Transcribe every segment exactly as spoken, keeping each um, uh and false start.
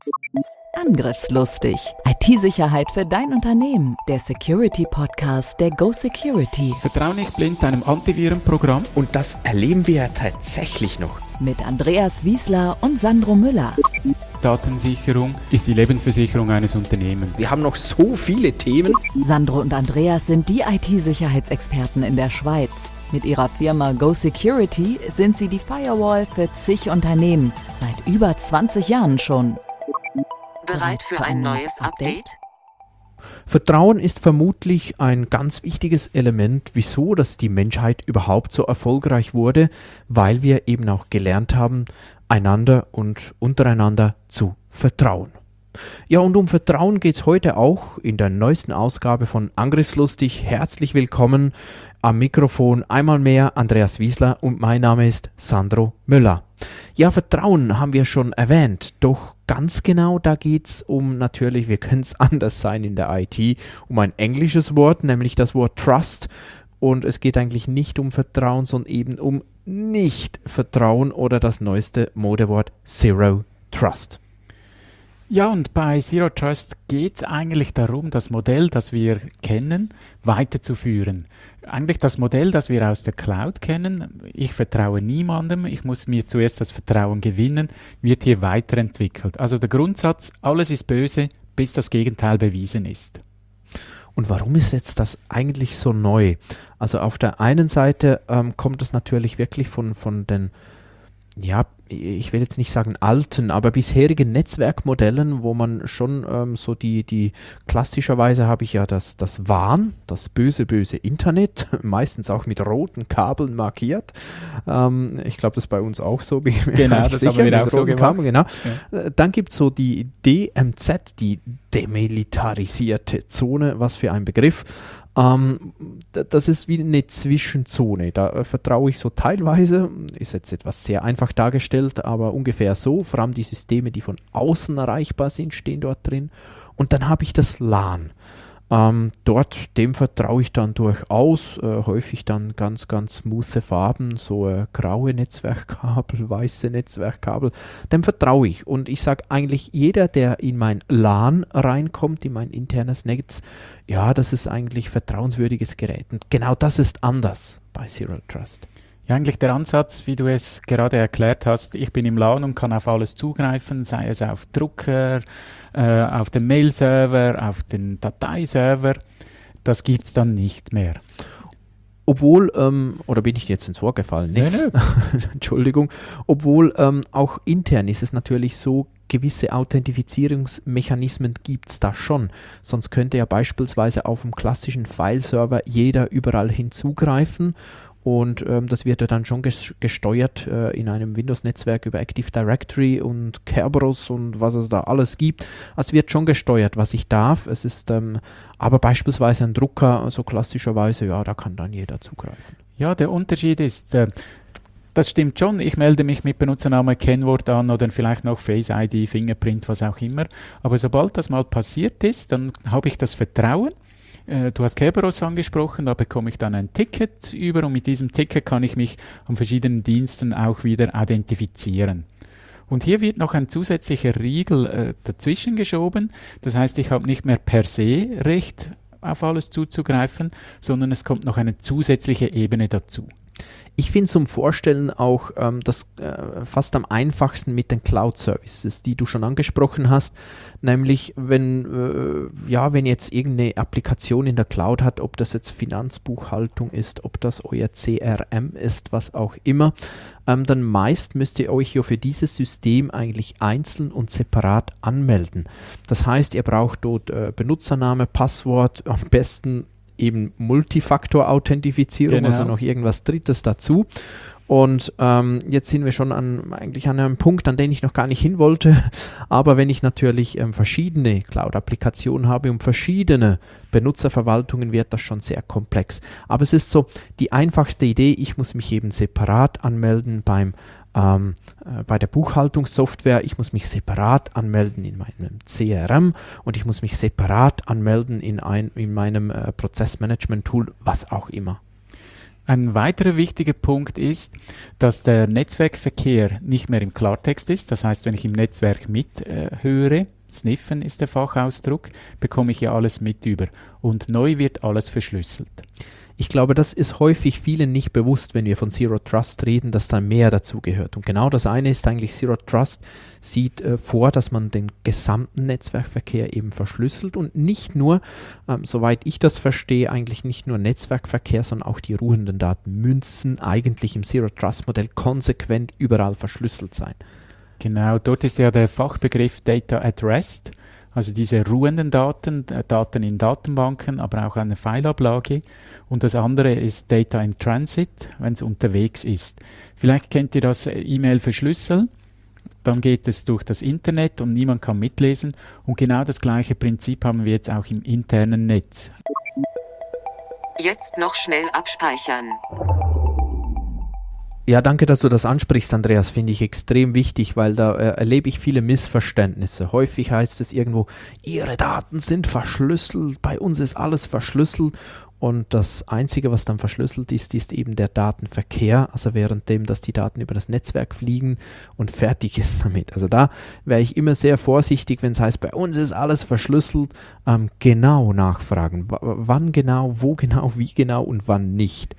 Angriffslustig. I T-Sicherheit für dein Unternehmen. Der Security-Podcast der Go Security. Vertrau nicht blind deinem Antivirenprogramm. Und das erleben wir ja tatsächlich noch. Mit Andreas Wiesler und Sandro Müller. Datensicherung ist die Lebensversicherung eines Unternehmens. Wir haben noch so viele Themen. Sandro und Andreas sind die I T-Sicherheitsexperten in der Schweiz. Mit ihrer Firma Go Security sind sie die Firewall für zig Unternehmen. Seit über zwanzig Jahren schon. Bereit für ein neues Update? Vertrauen ist vermutlich ein ganz wichtiges Element, wieso dass die Menschheit überhaupt so erfolgreich wurde, weil wir eben auch gelernt haben, einander und untereinander zu vertrauen. Ja, und um Vertrauen geht es heute auch in der neuesten Ausgabe von Angriffslustig. Herzlich willkommen am Mikrofon einmal mehr Andreas Wiesler und mein Name ist Sandro Müller. Ja, Vertrauen haben wir schon erwähnt, doch ganz genau da geht es um, natürlich, wir können es anders sein in der I T, um ein englisches Wort, nämlich das Wort Trust. Und es geht eigentlich nicht um Vertrauen, sondern eben um Nicht-Vertrauen oder das neueste Modewort Zero Trust. Ja, und bei Zero Trust geht es eigentlich darum, das Modell, das wir kennen, weiterzuführen. Eigentlich das Modell, das wir aus der Cloud kennen, ich vertraue niemandem, ich muss mir zuerst das Vertrauen gewinnen, wird hier weiterentwickelt. Also der Grundsatz, alles ist böse, bis das Gegenteil bewiesen ist. Und warum ist jetzt das eigentlich so neu? Also auf der einen Seite ähm, kommt es natürlich wirklich von, von den, ja, ich will jetzt nicht sagen alten, aber bisherigen Netzwerkmodellen, wo man schon ähm, so die, die klassischerweise habe ich ja das, das W A N, das böse, böse Internet, meistens auch mit roten Kabeln markiert. Ähm, ich glaube, das ist bei uns auch so. Genau, das sicher, haben wir auch so gemacht. Kabeln, genau. Ja. Dann gibt es so die D M Z, die demilitarisierte Zone, was für ein Begriff. Ähm, das ist wie eine Zwischenzone, da äh, vertraue ich so teilweise, ist jetzt etwas sehr einfach dargestellt, aber ungefähr so, vor allem die Systeme, die von außen erreichbar sind, stehen dort drin. Und dann habe ich das LAN. Ähm, dort, dem vertraue ich dann durchaus, äh, häufig dann ganz, ganz smoothe Farben, so äh, graue Netzwerkkabel, weiße Netzwerkkabel, dem vertraue ich. Und ich sage eigentlich, jeder, der in mein LAN reinkommt, in mein internes Netz, ja, das ist eigentlich vertrauenswürdiges Gerät. Und genau das ist anders bei Zero Trust. Ja, eigentlich der Ansatz, wie du es gerade erklärt hast, ich bin im LAN und kann auf alles zugreifen, sei es auf Drucker, äh, auf den Mail-Server, auf den Dateiserver, das gibt es dann nicht mehr. Obwohl, ähm, oder bin ich jetzt ins Wort gefallen? Nee, nee. Entschuldigung. Obwohl ähm, auch intern ist es natürlich so, gewisse Authentifizierungsmechanismen gibt es da schon. Sonst könnte ja beispielsweise auf dem klassischen File-Server jeder überall hinzugreifen. Und ähm, das wird ja dann schon ges- gesteuert äh, in einem Windows-Netzwerk über Active Directory und Kerberos und was es da alles gibt. Also wird schon gesteuert, was ich darf. Es ist ähm, aber beispielsweise ein Drucker, also klassischerweise, ja, da kann dann jeder zugreifen. Ja, der Unterschied ist, äh, das stimmt schon, ich melde mich mit Benutzername, Kennwort an oder vielleicht noch Face I D, Fingerprint, was auch immer. Aber sobald das mal passiert ist, dann habe ich das Vertrauen. Du hast Kerberos angesprochen, da bekomme ich dann ein Ticket über und mit diesem Ticket kann ich mich an verschiedenen Diensten auch wieder identifizieren. Und hier wird noch ein zusätzlicher Riegel äh, dazwischen geschoben. Das heißt, ich habe nicht mehr per se Recht auf alles zuzugreifen, sondern es kommt noch eine zusätzliche Ebene dazu. Ich finde zum Vorstellen auch ähm, das äh, fast am einfachsten mit den Cloud-Services, die du schon angesprochen hast, nämlich wenn, äh, ja, wenn jetzt irgendeine Applikation in der Cloud hat, ob das jetzt Finanzbuchhaltung ist, ob das euer C R M ist, was auch immer, ähm, dann meist müsst ihr euch ja für dieses System eigentlich einzeln und separat anmelden. Das heißt, ihr braucht dort äh, Benutzername, Passwort, am besten eben Multifaktor-Authentifizierung, genau. Also noch irgendwas Drittes dazu. Und ähm, jetzt sind wir schon an, eigentlich an einem Punkt, an den ich noch gar nicht hin wollte. Aber wenn ich natürlich ähm, verschiedene Cloud-Applikationen habe und verschiedene Benutzerverwaltungen, wird das schon sehr komplex. Aber es ist so die einfachste Idee, ich muss mich eben separat anmelden beim Ähm, äh, bei der Buchhaltungssoftware, ich muss mich separat anmelden in meinem C R M und ich muss mich separat anmelden in, ein, in meinem äh, Prozessmanagement-Tool, was auch immer. Ein weiterer wichtiger Punkt ist, dass der Netzwerkverkehr nicht mehr im Klartext ist. Das heißt, wenn ich im Netzwerk mithöre, äh, sniffen ist der Fachausdruck, bekomme ich ja alles mit über. Und neu wird alles verschlüsselt. Ich glaube, das ist häufig vielen nicht bewusst, wenn wir von Zero Trust reden, dass da mehr dazu gehört. Und genau das eine ist eigentlich, Zero Trust sieht äh, vor, dass man den gesamten Netzwerkverkehr eben verschlüsselt und nicht nur, ähm, soweit ich das verstehe, eigentlich nicht nur Netzwerkverkehr, sondern auch die ruhenden Daten müssen eigentlich im Zero Trust Modell konsequent überall verschlüsselt sein. Genau, dort ist ja der Fachbegriff Data at Rest. Also diese ruhenden Daten, Daten in Datenbanken, aber auch eine Fileablage. Und das andere ist Data in Transit, wenn es unterwegs ist. Vielleicht kennt ihr das E-Mail verschlüsseln. Dann geht es durch das Internet und niemand kann mitlesen. Und genau das gleiche Prinzip haben wir jetzt auch im internen Netz. Jetzt noch schnell abspeichern. Ja, danke, dass du das ansprichst, Andreas, finde ich extrem wichtig, weil da äh, erlebe ich viele Missverständnisse. Häufig heißt es irgendwo, Ihre Daten sind verschlüsselt, bei uns ist alles verschlüsselt und das Einzige, was dann verschlüsselt ist, ist eben der Datenverkehr, also währenddem, dass die Daten über das Netzwerk fliegen und fertig ist damit. Also da wäre ich immer sehr vorsichtig, wenn es heißt, bei uns ist alles verschlüsselt, ähm, genau nachfragen, w- wann genau, wo genau, wie genau und wann nicht.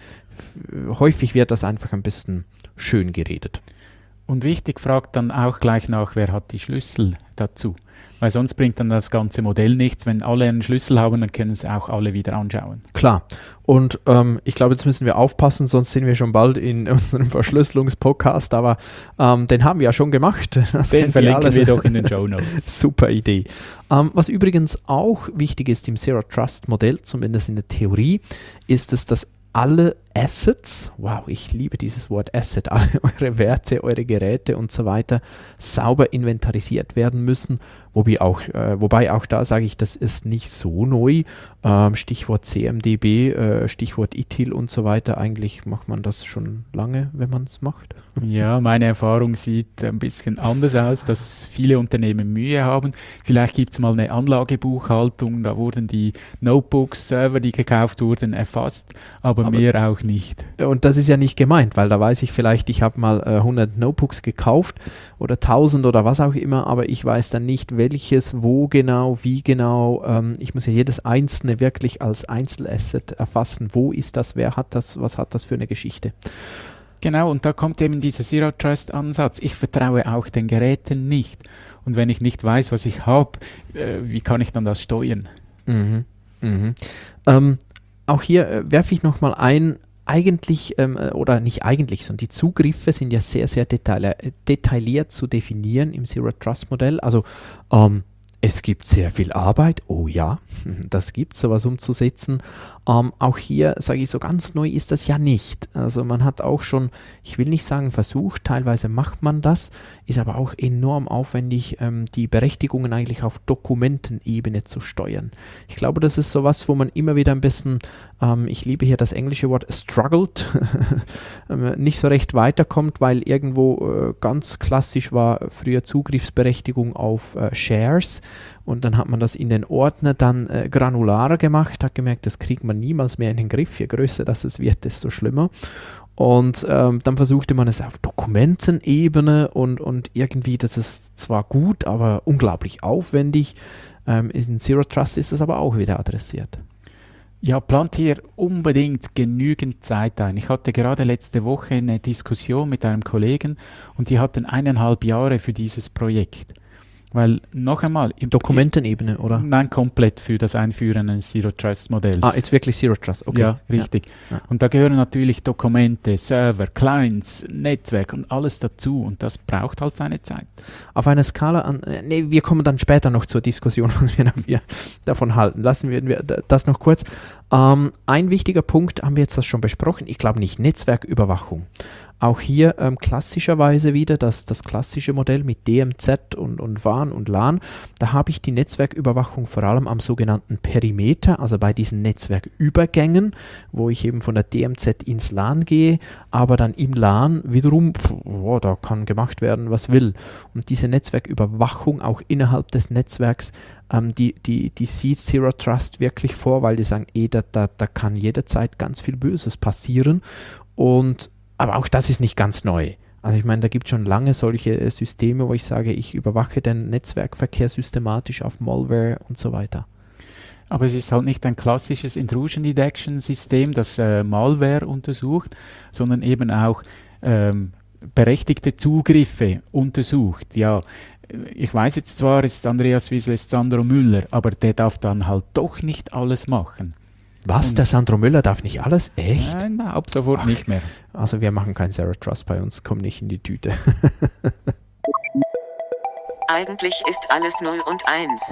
Häufig wird das einfach ein bisschen schön geredet. Und wichtig, fragt dann auch gleich nach, wer hat die Schlüssel dazu. Weil sonst bringt dann das ganze Modell nichts. Wenn alle einen Schlüssel haben, dann können es auch alle wieder anschauen. Klar. Und ähm, ich glaube, jetzt müssen wir aufpassen, sonst sind wir schon bald in unserem Verschlüsselungspodcast. Aber ähm, den haben wir ja schon gemacht. Das den verlinken wir, wir doch in den Shownotes. Super Idee. Ähm, was übrigens auch wichtig ist im Zero Trust Modell, zumindest in der Theorie, ist es, dass alle Assets, wow, ich liebe dieses Wort Asset, alle eure Werte, eure Geräte und so weiter sauber inventarisiert werden müssen, wobei auch, äh, wobei auch da sage ich, das ist nicht so neu, ähm, Stichwort C M D B, äh, Stichwort I T I L und so weiter, eigentlich macht man das schon lange, wenn man es macht. Ja, meine Erfahrung sieht ein bisschen anders aus, dass viele Unternehmen Mühe haben. Vielleicht gibt es mal eine Anlagebuchhaltung, da wurden die Notebooks, Server, die gekauft wurden, erfasst, aber, aber mehr auch nicht. Und das ist ja nicht gemeint, weil da weiß ich vielleicht, ich habe mal äh, hundert Notebooks gekauft oder tausend oder was auch immer, aber ich weiß dann nicht, welches, wo genau, wie genau. Ähm, ich muss ja jedes einzelne wirklich als Einzelasset erfassen. Wo ist das, wer hat das, was hat das für eine Geschichte? Genau, und da kommt eben dieser Zero-Trust-Ansatz. Ich vertraue auch den Geräten nicht. Und wenn ich nicht weiß, was ich habe, äh, wie kann ich dann das steuern? Mhm. Mhm. Ähm, auch hier äh, werfe ich nochmal ein, eigentlich, ähm, oder nicht eigentlich, sondern die Zugriffe sind ja sehr, sehr detailliert, detailliert zu definieren im Zero-Trust-Modell. Also ähm, es gibt sehr viel Arbeit, oh ja, das gibt es, sowas umzusetzen. Ähm, auch hier, sage ich so, ganz neu ist das ja nicht. Also man hat auch schon, ich will nicht sagen versucht, teilweise macht man das, ist aber auch enorm aufwendig, ähm, die Berechtigungen eigentlich auf Dokumentenebene zu steuern. Ich glaube, das ist sowas, wo man immer wieder ein bisschen, ähm, ich liebe hier das englische Wort struggled, nicht so recht weiterkommt, weil irgendwo äh, ganz klassisch war früher Zugriffsberechtigung auf äh, Shares. Und dann hat man das in den Ordner dann äh, granularer gemacht, hat gemerkt, das kriegt man niemals mehr in den Griff. Je größer das es wird, desto schlimmer. Und ähm, dann versuchte man es auf Dokumentenebene und, und irgendwie, das ist zwar gut, aber unglaublich aufwendig. Ähm, in Zero Trust ist das aber auch wieder adressiert. Ja, plant hier unbedingt genügend Zeit ein. Ich hatte gerade letzte Woche eine Diskussion mit einem Kollegen und die hatten eineinhalb Jahre für dieses Projekt. Weil, noch einmal... Im Dokumentenebene, oder? Nein, komplett für das Einführen eines Zero-Trust-Modells. Ah, jetzt wirklich Zero Trust, okay. Ja, richtig. Ja. Ja. Und da gehören natürlich Dokumente, Server, Clients, Netzwerk und alles dazu. Und das braucht halt seine Zeit. Auf einer Skala an... Nee, wir kommen dann später noch zur Diskussion, was wir, wir davon halten. Lassen wir das noch kurz. Ähm, ein wichtiger Punkt, haben wir jetzt das schon besprochen, ich glaube nicht, Netzwerküberwachung. Auch hier ähm, klassischerweise wieder das, das klassische Modell mit D M Z und, und W A N und LAN. Da habe ich die Netzwerküberwachung vor allem am sogenannten Perimeter, also bei diesen Netzwerkübergängen, wo ich eben von der D M Z ins LAN gehe, aber dann im LAN wiederum, pff, oh, da kann gemacht werden, was will. Und diese Netzwerküberwachung auch innerhalb des Netzwerks, ähm, die, die, die sieht Zero Trust wirklich vor, weil die sagen, eh, da, da, da kann jederzeit ganz viel Böses passieren. Und aber auch das ist nicht ganz neu. Also ich meine, da gibt es schon lange solche äh, Systeme, wo ich sage, ich überwache den Netzwerkverkehr systematisch auf Malware und so weiter. Aber es ist halt nicht ein klassisches Intrusion Detection System, das äh, Malware untersucht, sondern eben auch ähm, berechtigte Zugriffe untersucht. Ja, ich weiß jetzt zwar, es ist Andreas Wiesel, es ist Sandro Müller, aber der darf dann halt doch nicht alles machen. Was? Der Sandro Müller darf nicht alles? Echt? Nein, nein, ab sofort Ach, nicht mehr. Also wir machen kein Zero Trust bei uns, komm nicht in die Tüte. Eigentlich ist alles null und eins.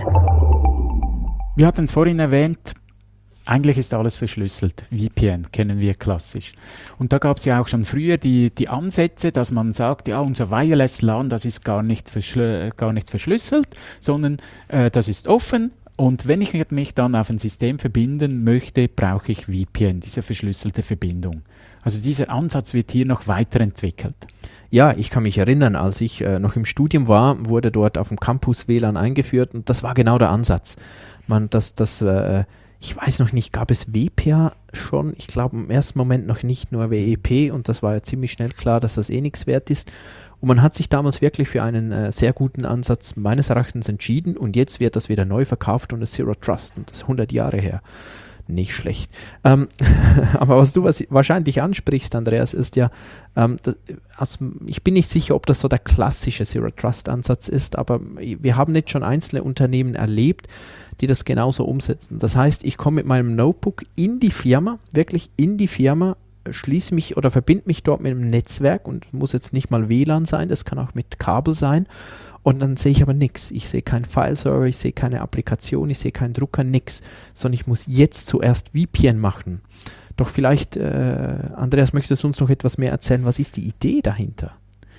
Wir hatten es vorhin erwähnt, eigentlich ist alles verschlüsselt. V P N kennen wir klassisch. Und da gab es ja auch schon früher die, die Ansätze, dass man sagt, ja, unser Wireless LAN, das ist gar nicht, verschlü- gar nicht verschlüsselt, sondern äh, das ist offen. Und wenn ich mich dann auf ein System verbinden möchte, brauche ich V P N, diese verschlüsselte Verbindung. Also dieser Ansatz wird hier noch weiterentwickelt. Ja, ich kann mich erinnern, als ich äh, noch im Studium war, wurde dort auf dem Campus W L A N eingeführt und das war genau der Ansatz. Man, das, das, äh, ich weiß noch nicht, gab es W P A schon? Ich glaube im ersten Moment noch nicht, nur W E P und das war ja ziemlich schnell klar, dass das eh nichts wert ist. Und man hat sich damals wirklich für einen äh, sehr guten Ansatz meines Erachtens entschieden und jetzt wird das wieder neu verkauft und das Zero Trust und das ist hundert Jahre her. Nicht schlecht. Ähm, aber was du was wahrscheinlich ansprichst, Andreas, ist ja, ähm, das, also ich bin nicht sicher, ob das so der klassische Zero Trust Ansatz ist, aber wir haben jetzt schon einzelne Unternehmen erlebt, die das genauso umsetzen. Das heißt, ich komme mit meinem Notebook in die Firma, wirklich in die Firma, schließe mich oder verbinde mich dort mit einem Netzwerk und muss jetzt nicht mal W L A N sein, das kann auch mit Kabel sein und dann sehe ich aber nichts. Ich sehe keinen File-Server, ich sehe keine Applikation, ich sehe keinen Drucker, nichts, sondern ich muss jetzt zuerst V P N machen. Doch vielleicht, äh, Andreas, möchtest du uns noch etwas mehr erzählen? Was ist die Idee dahinter?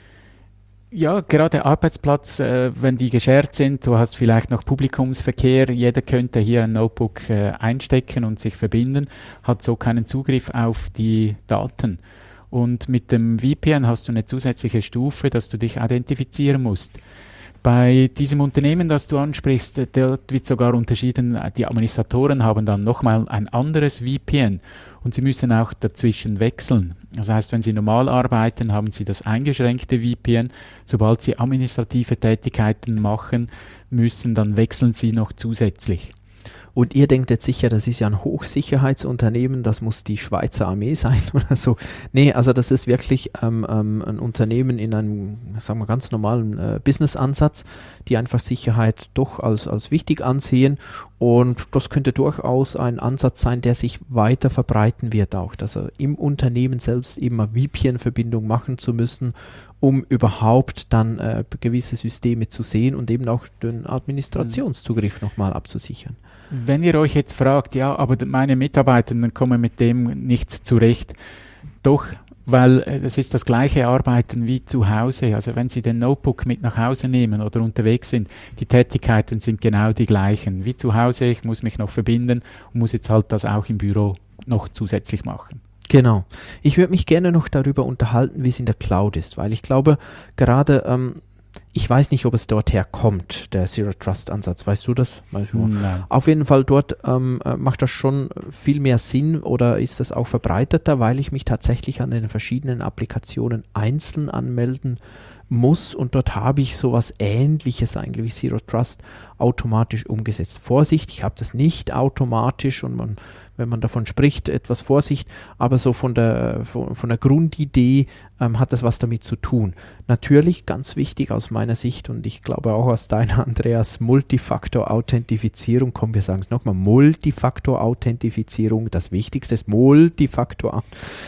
Ja, gerade Arbeitsplatz, äh, wenn die geshared sind, du hast vielleicht noch Publikumsverkehr, jeder könnte hier ein Notebook äh, einstecken und sich verbinden, hat so keinen Zugriff auf die Daten. Und mit dem V P N hast du eine zusätzliche Stufe, dass du dich identifizieren musst. Bei diesem Unternehmen, das du ansprichst, dort wird sogar unterschieden, die Administratoren haben dann nochmal ein anderes V P N und sie müssen auch dazwischen wechseln. Das heißt, wenn sie normal arbeiten, haben sie das eingeschränkte V P N. Sobald sie administrative Tätigkeiten machen müssen, dann wechseln sie noch zusätzlich. Und ihr denkt jetzt sicher, das ist ja ein Hochsicherheitsunternehmen, das muss die Schweizer Armee sein oder so. Nee, also das ist wirklich ähm, ähm, ein Unternehmen in einem, sagen wir, ganz normalen äh, Business-Ansatz, die einfach Sicherheit doch als, als wichtig ansehen. Und das könnte durchaus ein Ansatz sein, der sich weiter verbreiten wird auch, dass er im Unternehmen selbst immer V P N-Verbindung machen zu müssen, um überhaupt dann äh, gewisse Systeme zu sehen und eben auch den Administrationszugriff nochmal abzusichern. Wenn ihr euch jetzt fragt, ja, aber meine Mitarbeiter kommen mit dem nicht zurecht, doch, weil es ist das gleiche Arbeiten wie zu Hause. Also wenn Sie den Notebook mit nach Hause nehmen oder unterwegs sind, die Tätigkeiten sind genau die gleichen. Wie zu Hause, ich muss mich noch verbinden und muss jetzt halt das auch im Büro noch zusätzlich machen. Genau. Ich würde mich gerne noch darüber unterhalten, wie es in der Cloud ist, weil ich glaube, gerade, ähm, ich weiß nicht, ob es dort herkommt, der Zero Trust Ansatz. Weißt du das? Nein. Auf jeden Fall dort ähm, macht das schon viel mehr Sinn oder ist das auch verbreiteter, weil ich mich tatsächlich an den verschiedenen Applikationen einzeln anmelden muss und dort habe ich sowas Ähnliches eigentlich wie Zero Trust automatisch umgesetzt. Vorsicht, ich habe das nicht automatisch und man, wenn man davon spricht, etwas Vorsicht, aber so von der, von, von der Grundidee ähm, hat das was damit zu tun. Natürlich, ganz wichtig aus meiner Sicht und ich glaube auch aus deiner, Andreas, Multifaktor-Authentifizierung, komm, wir sagen es nochmal, Multifaktor-Authentifizierung, das Wichtigste ist Multifaktor.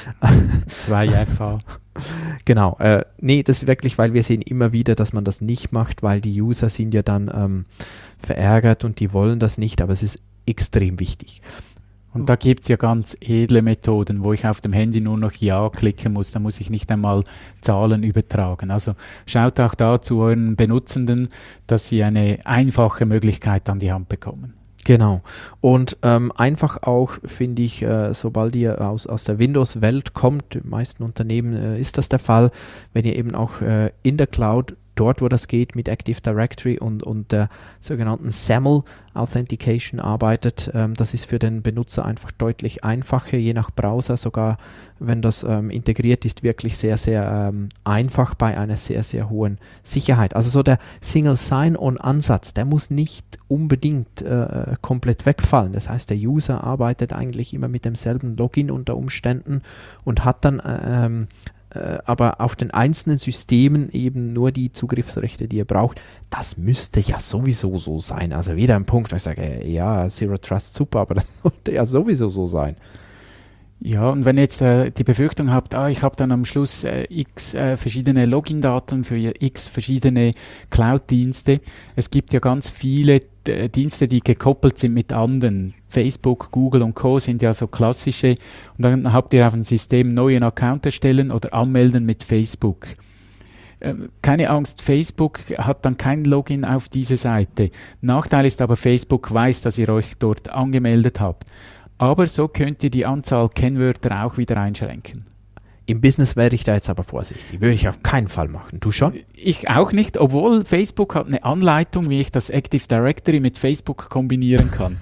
zwei F A. Genau, äh, nee, das ist wirklich, weil wir sehen immer wieder, dass man das nicht macht, weil die User sind ja dann ähm, verärgert und die wollen das nicht, aber es ist extrem wichtig. Und da gibt es ja ganz edle Methoden, wo ich auf dem Handy nur noch Ja klicken muss. Da muss ich nicht einmal Zahlen übertragen. Also schaut auch da zu euren Benutzenden, dass sie eine einfache Möglichkeit an die Hand bekommen. Genau. Und ähm, einfach auch, finde ich, äh, sobald ihr aus, aus der Windows-Welt kommt, in den meisten Unternehmen äh, ist das der Fall, wenn ihr eben auch äh, in der Cloud, dort wo das geht, mit Active Directory und, und der sogenannten SAML Authentication arbeitet. Ähm, das ist für den Benutzer einfach deutlich einfacher, je nach Browser, sogar wenn das ähm, integriert ist, wirklich sehr, sehr ähm, einfach bei einer sehr, sehr hohen Sicherheit. Also so der Single Sign-On-Ansatz, der muss nicht unbedingt äh, komplett wegfallen. Das heißt, der User arbeitet eigentlich immer mit demselben Login unter Umständen und hat dann ähm, äh, aber auf den einzelnen Systemen eben nur die Zugriffsrechte, die er braucht. Das müsste ja sowieso so sein. Also wieder ein Punkt, wo ich sage, äh, ja, Zero Trust, super, aber das sollte ja sowieso so sein. Ja, und wenn ihr jetzt äh, die Befürchtung habt, ah, ich habe dann am Schluss äh, x äh, verschiedene Login-Daten für x verschiedene Cloud-Dienste. Es gibt ja ganz viele äh, Dienste, die gekoppelt sind mit anderen. Facebook, Google und Co. sind ja so klassische. Und dann habt ihr auf dem System einen neuen Account erstellen oder anmelden mit Facebook. Ähm, keine Angst, Facebook hat dann kein Login auf diese Seite. Nachteil ist aber, Facebook weiß, dass ihr euch dort angemeldet habt. Aber so könnt ihr die Anzahl Kennwörter auch wieder einschränken. Im Business wäre ich da jetzt aber vorsichtig. Würde ich auf keinen Fall machen. Du schon? Ich auch nicht, obwohl Facebook hat eine Anleitung, wie ich das Active Directory mit Facebook kombinieren kann.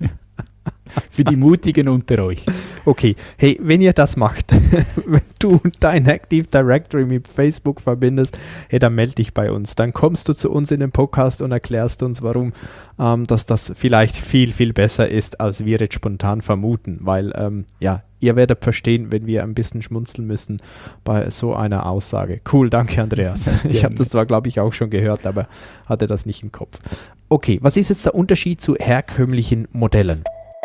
Für die Mutigen unter euch. Okay, hey, wenn ihr das macht, wenn du dein Active Directory mit Facebook verbindest, hey, dann melde dich bei uns. Dann kommst du zu uns in den Podcast und erklärst uns, warum ähm, dass das vielleicht viel, viel besser ist, als wir jetzt spontan vermuten. Weil, ähm, ja, ihr werdet verstehen, wenn wir ein bisschen schmunzeln müssen bei so einer Aussage. Cool, danke Andreas. Ich habe das zwar, glaube ich, auch schon gehört, aber hatte das nicht im Kopf. Okay, was ist jetzt der Unterschied zu herkömmlichen Modellen?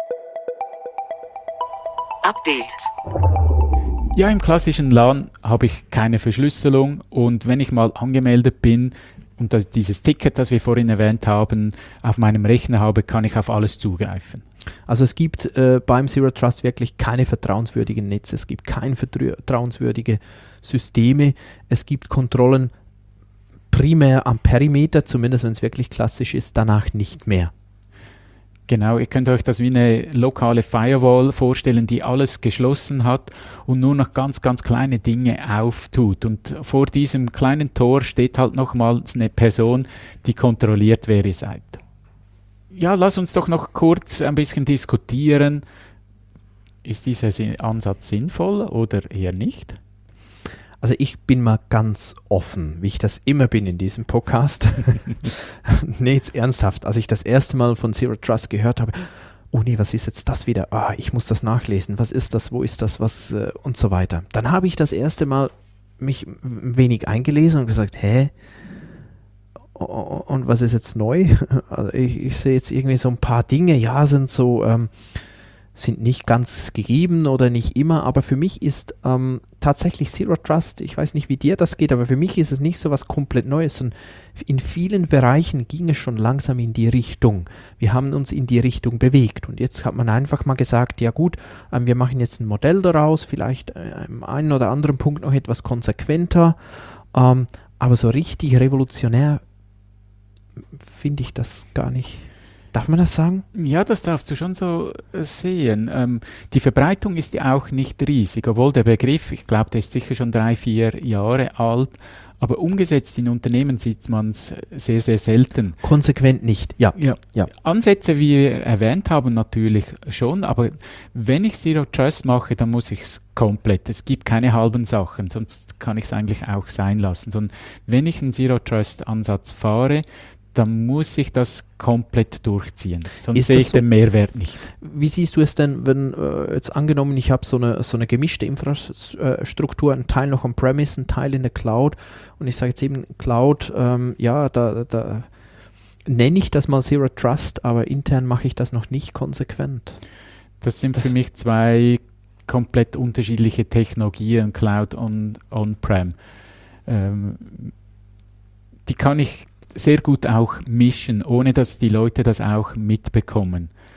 Update. Ja, im klassischen LAN habe ich keine Verschlüsselung und wenn ich mal angemeldet bin und das, dieses Ticket, das wir vorhin erwähnt haben, auf meinem Rechner habe, kann ich auf alles zugreifen. Also es gibt äh, beim Zero Trust wirklich keine vertrauenswürdigen Netze, es gibt keine vertrauenswürdige Systeme, es gibt Kontrollen primär am Perimeter, zumindest wenn es wirklich klassisch ist, danach nicht mehr. Genau, ihr könnt euch das wie eine lokale Firewall vorstellen, die alles geschlossen hat und nur noch ganz, ganz kleine Dinge auftut. Und vor diesem kleinen Tor steht halt nochmals eine Person, die kontrolliert, wer ihr seid. Ja, lass uns doch noch kurz ein bisschen diskutieren. Ist dieser Ansatz sinnvoll oder eher nicht? Also ich bin mal ganz offen, wie ich das immer bin in diesem Podcast. Nee, jetzt ernsthaft. Als ich das erste Mal von Zero Trust gehört habe, oh nee, was ist jetzt das wieder? Ah, ich muss das nachlesen. Was ist das? Wo ist das? Was? Äh, und so weiter. Dann habe ich das erste Mal mich ein wenig eingelesen und gesagt, hä? Und was ist jetzt neu? Also ich, ich sehe jetzt irgendwie so ein paar Dinge, ja, sind so... Ähm, sind nicht ganz gegeben oder nicht immer, aber für mich ist ähm, tatsächlich Zero Trust, ich weiß nicht, wie dir das geht, aber für mich ist es nicht so was komplett Neues, und in vielen Bereichen ging es schon langsam in die Richtung. Wir haben uns in die Richtung bewegt und jetzt hat man einfach mal gesagt, ja gut, ähm, wir machen jetzt ein Modell daraus, vielleicht äh, im einen oder anderen Punkt noch etwas konsequenter, ähm, aber so richtig revolutionär finde ich das gar nicht. Darf man das sagen? Ja, das darfst du schon so sehen. Ähm, die Verbreitung ist ja auch nicht riesig, obwohl der Begriff, ich glaube, der ist sicher schon drei, vier Jahre alt, aber umgesetzt in Unternehmen sieht man es sehr, sehr selten. Konsequent nicht, ja. Ja. ja. Ansätze, wie wir erwähnt haben, natürlich schon, aber wenn ich Zero Trust mache, dann muss ich es komplett. Es gibt keine halben Sachen, sonst kann ich es eigentlich auch sein lassen. Sondern wenn ich einen Zero Trust Ansatz fahre, dann muss ich das komplett durchziehen. Sonst sehe ich so den Mehrwert nicht. Wie siehst du es denn, wenn äh, jetzt angenommen, ich habe so eine, so eine gemischte Infrastruktur, ein Teil noch on-premise, ein Teil in der Cloud, und ich sage jetzt eben Cloud, ähm, ja, da, da nenne ich das mal Zero Trust, aber intern mache ich das noch nicht konsequent. Das sind das für mich zwei komplett unterschiedliche Technologien, Cloud und On-Prem. Ähm, die kann ich sehr gut auch mischen, ohne dass die Leute das auch mitbekommen.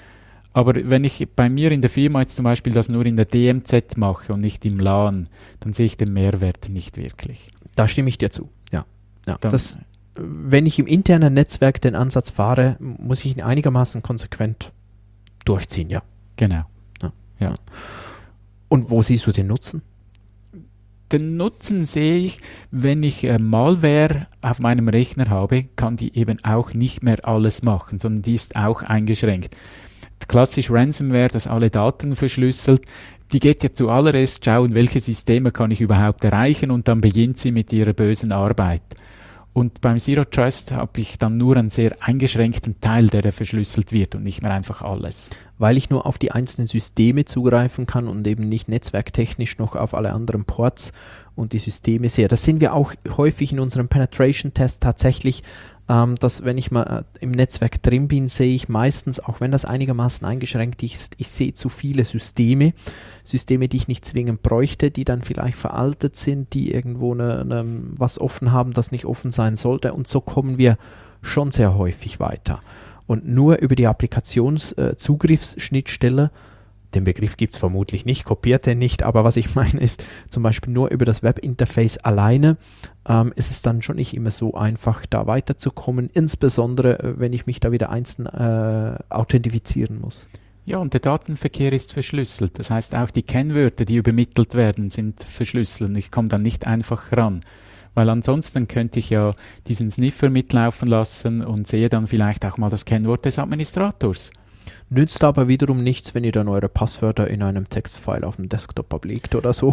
Aber wenn ich bei mir in der Firma jetzt zum Beispiel das nur in der D M Z mache und nicht im LAN, dann sehe ich den Mehrwert nicht wirklich. Da stimme ich dir zu, ja. ja Dann, das, wenn ich im internen Netzwerk den Ansatz fahre, muss ich ihn einigermaßen konsequent durchziehen, ja. Genau. Ja. Ja. Und wo siehst du den Nutzen? Den Nutzen sehe ich, wenn ich äh, Malware auf meinem Rechner habe, kann die eben auch nicht mehr alles machen, sondern die ist auch eingeschränkt. Klassisch Ransomware, das alle Daten verschlüsselt, die geht ja zuallererst schauen, welche Systeme kann ich überhaupt erreichen, und dann beginnt sie mit ihrer bösen Arbeit. Und beim Zero Trust habe ich dann nur einen sehr eingeschränkten Teil, der da verschlüsselt wird und nicht mehr einfach alles. Weil ich nur auf die einzelnen Systeme zugreifen kann und eben nicht netzwerktechnisch noch auf alle anderen Ports und die Systeme sehe. Das sehen wir auch häufig in unserem Penetration-Test tatsächlich, ähm, dass wenn ich mal äh, im Netzwerk drin bin, sehe ich meistens, auch wenn das einigermaßen eingeschränkt ist, ich sehe zu viele Systeme, Systeme, die ich nicht zwingend bräuchte, die dann vielleicht veraltet sind, die irgendwo eine, eine, was offen haben, das nicht offen sein sollte, und so kommen wir schon sehr häufig weiter. Und nur über die Applikationszugriffsschnittstelle, den Begriff gibt es vermutlich nicht, kopiert den nicht, aber was ich meine ist, zum Beispiel nur über das Webinterface alleine ähm, ist es dann schon nicht immer so einfach, da weiterzukommen, insbesondere äh, wenn ich mich da wieder einzeln äh, authentifizieren muss. Ja, und der Datenverkehr ist verschlüsselt. Das heißt, auch die Kennwörter, die übermittelt werden, sind verschlüsselt. Ich komme dann nicht einfach ran. Weil ansonsten könnte ich ja diesen Sniffer mitlaufen lassen und sehe dann vielleicht auch mal das Kennwort des Administrators. Nützt aber wiederum nichts, wenn ihr dann eure Passwörter in einem Textfile auf dem Desktop ablegt oder so.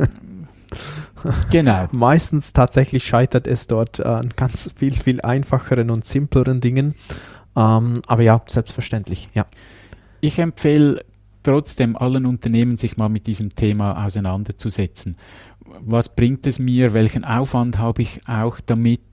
Genau. Meistens tatsächlich scheitert es dort an ganz viel, viel einfacheren und simpleren Dingen. Ähm, aber ja, selbstverständlich, ja. Ich empfehle trotzdem allen Unternehmen, sich mal mit diesem Thema auseinanderzusetzen. Was bringt es mir? Welchen Aufwand habe ich auch damit?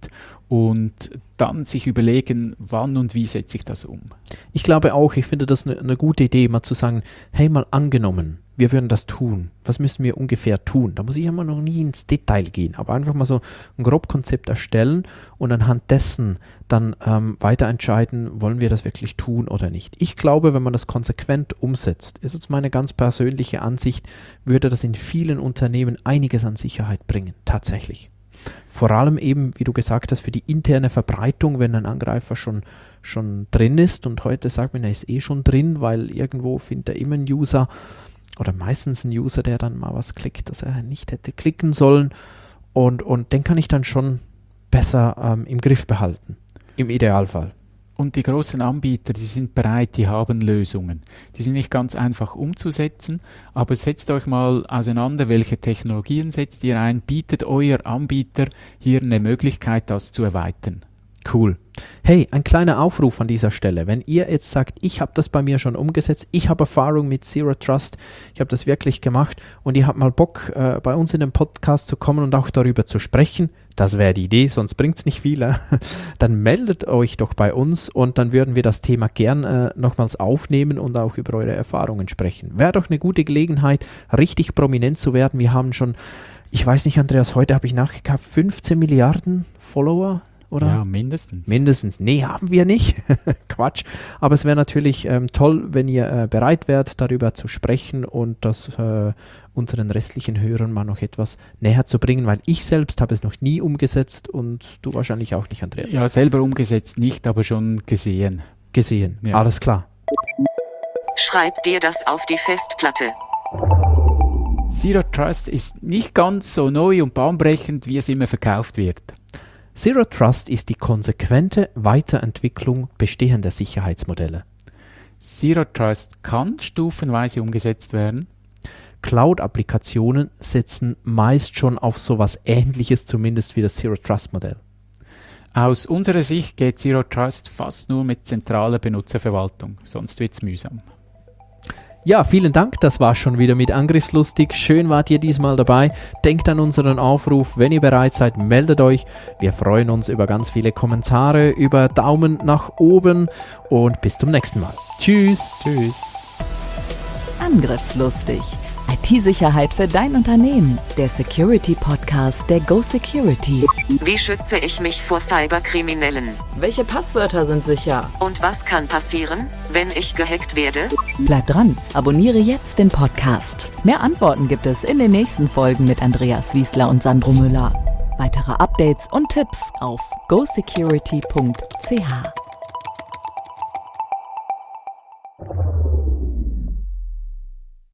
Und dann sich überlegen, wann und wie setze ich das um. Ich glaube auch, ich finde das eine ne gute Idee, mal zu sagen, hey, mal angenommen, wir würden das tun. Was müssen wir ungefähr tun? Da muss ich immer noch nie ins Detail gehen, aber einfach mal so ein Grobkonzept erstellen und anhand dessen dann ähm, weiter entscheiden, wollen wir das wirklich tun oder nicht. Ich glaube, wenn man das konsequent umsetzt, ist jetzt meine ganz persönliche Ansicht, würde das in vielen Unternehmen einiges an Sicherheit bringen, tatsächlich. Vor allem eben, wie du gesagt hast, für die interne Verbreitung, wenn ein Angreifer schon, schon drin ist, und heute sagt man, er ist eh schon drin, weil irgendwo findet er immer einen User oder meistens einen User, der dann mal was klickt, das er nicht hätte klicken sollen, und, und den kann ich dann schon besser ähm, im Griff behalten, im Idealfall. Und die großen Anbieter, die sind bereit, die haben Lösungen. Die sind nicht ganz einfach umzusetzen, aber setzt euch mal auseinander, welche Technologien setzt ihr ein, bietet euer Anbieter hier eine Möglichkeit, das zu erweitern. Cool. Hey, ein kleiner Aufruf an dieser Stelle. Wenn ihr jetzt sagt, ich habe das bei mir schon umgesetzt, ich habe Erfahrung mit Zero Trust, ich habe das wirklich gemacht und ihr habt mal Bock, äh, bei uns in den Podcast zu kommen und auch darüber zu sprechen, das wäre die Idee, sonst bringt es nicht viel, äh? Dann meldet euch doch bei uns und dann würden wir das Thema gern äh, nochmals aufnehmen und auch über eure Erfahrungen sprechen. Wäre doch eine gute Gelegenheit, richtig prominent zu werden. Wir haben schon, ich weiß nicht, Andreas, heute habe ich nachgeguckt, fünfzehn Milliarden Follower. Oder? Ja, mindestens. Mindestens. Nee, haben wir nicht. Quatsch. Aber es wäre natürlich ähm, toll, wenn ihr äh, bereit wärt, darüber zu sprechen und das äh, unseren restlichen Hörern mal noch etwas näher zu bringen, weil ich selbst habe es noch nie umgesetzt und du wahrscheinlich auch nicht, Andreas. Ja, selber umgesetzt nicht, aber schon gesehen. Gesehen. Ja. Alles klar. Schreib dir das auf die Festplatte. Zero Trust ist nicht ganz so neu und bahnbrechend, wie es immer verkauft wird. Zero Trust ist die konsequente Weiterentwicklung bestehender Sicherheitsmodelle. Zero Trust kann stufenweise umgesetzt werden. Cloud-Applikationen setzen meist schon auf sowas Ähnliches, zumindest wie das Zero Trust-Modell. Aus unserer Sicht geht Zero Trust fast nur mit zentraler Benutzerverwaltung, sonst wird es mühsam. Ja, vielen Dank, das war schon wieder mit Angriffslustig. Schön wart ihr diesmal dabei. Denkt an unseren Aufruf, wenn ihr bereit seid, meldet euch. Wir freuen uns über ganz viele Kommentare, über Daumen nach oben und bis zum nächsten Mal. Tschüss. Tschüss. Angriffslustig, I T-Sicherheit für dein Unternehmen. Der Security-Podcast der Go Security. Wie schütze ich mich vor Cyberkriminellen? Welche Passwörter sind sicher? Und was kann passieren, wenn ich gehackt werde? Bleib dran, abonniere jetzt den Podcast. Mehr Antworten gibt es in den nächsten Folgen mit Andreas Wiesler und Sandro Müller. Weitere Updates und Tipps auf go security punkt c h.